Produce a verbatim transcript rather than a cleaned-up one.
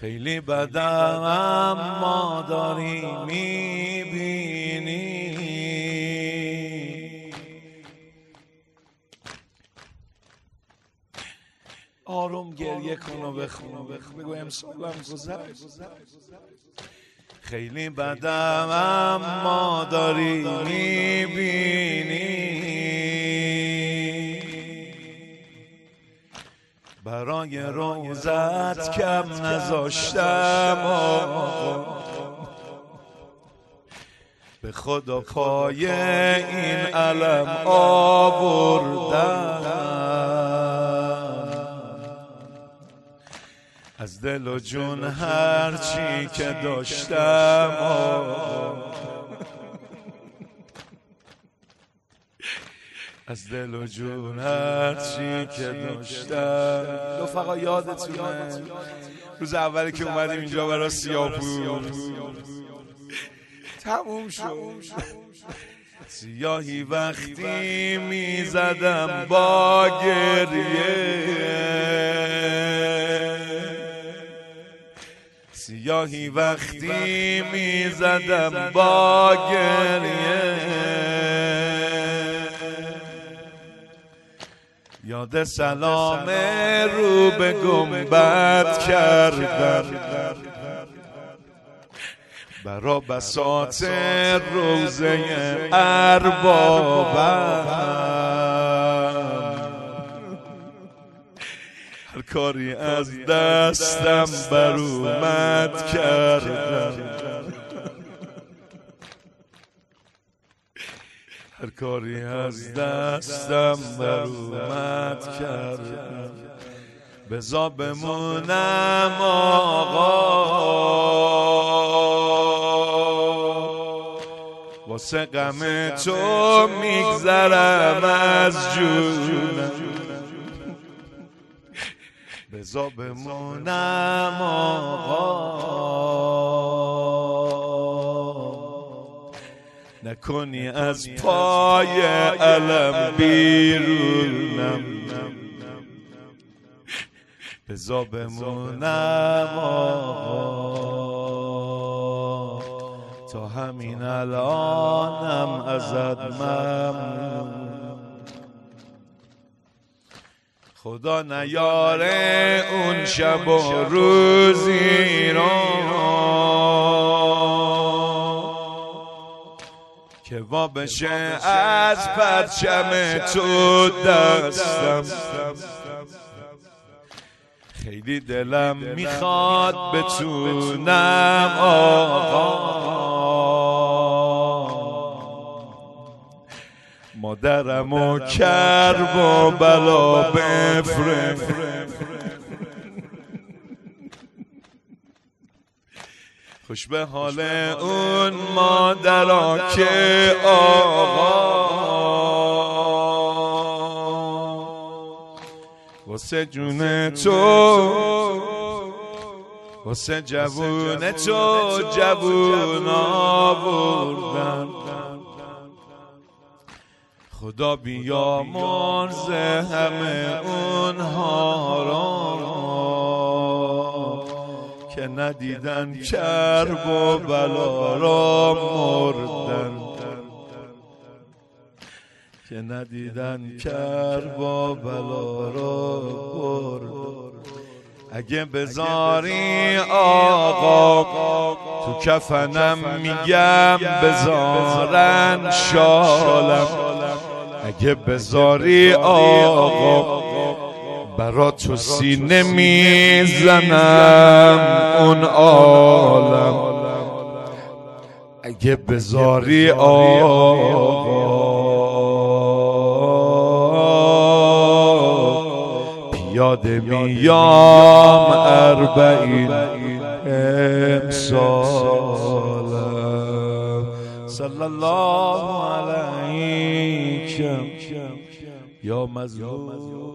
خیلی بدم اما داری میبینی، آروم گریه کن و بخون و بخون بگو امسالم گذشت. خیلی بدم اما داری میبینی، برای روزت کم نذاشتم به خدا پای این علم آوردم، از دل و جون هرچی که داشتم، از دل و جون هرچی که داشتم. رفقا یادتونه روز اولی که اومدیم اینجا برای سیاه‌پوست تموم شد، سیاهی وقتی میزدم با گریه، سیاهی وقتی میزدم با گریه، یاد سلام رو به گنبد کردم، برا بساط روزه اربابم، هر کاری از دستم بر اومد کردم، هر کاری از دستم بر اومد کردم. بذار بمونم آقا واسه غم تو میگذرم از جونم، بذار بمونم آقا نکنی از پای علم بیرونم، بذار بمونم آقا تا همین الانم ازت ممنون. خدا نیاره اون شب و روزی رو که وا بشه از پرچم تو دستم، خیلی دلم میخواد بتونم آقا مادرم و کرب و بلا بفرم، خوش به حال اون مادرها که آقا واسه جون تو واسه جوون تو جوون آوردن. خدا بیامرز همه اونها را که ندیدن کرب و بلا را مردن، که ندیدن کرب و بلا را بردن. اگه بذاری آقا تو کفنم میگم بذارن شالم، اگه بذاری آقا برا تو سینه میزنم اون عالم، اگه بذاری آقا پیاده میام اربعین امسالم. صلی الله علیکم یا مظلوم.